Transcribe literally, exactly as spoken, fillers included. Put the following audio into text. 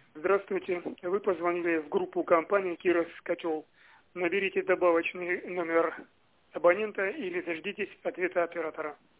Здравствуйте. Вы позвонили в группу компании «Кировский котел». Наберите добавочный номер абонента или дождитесь ответа оператора.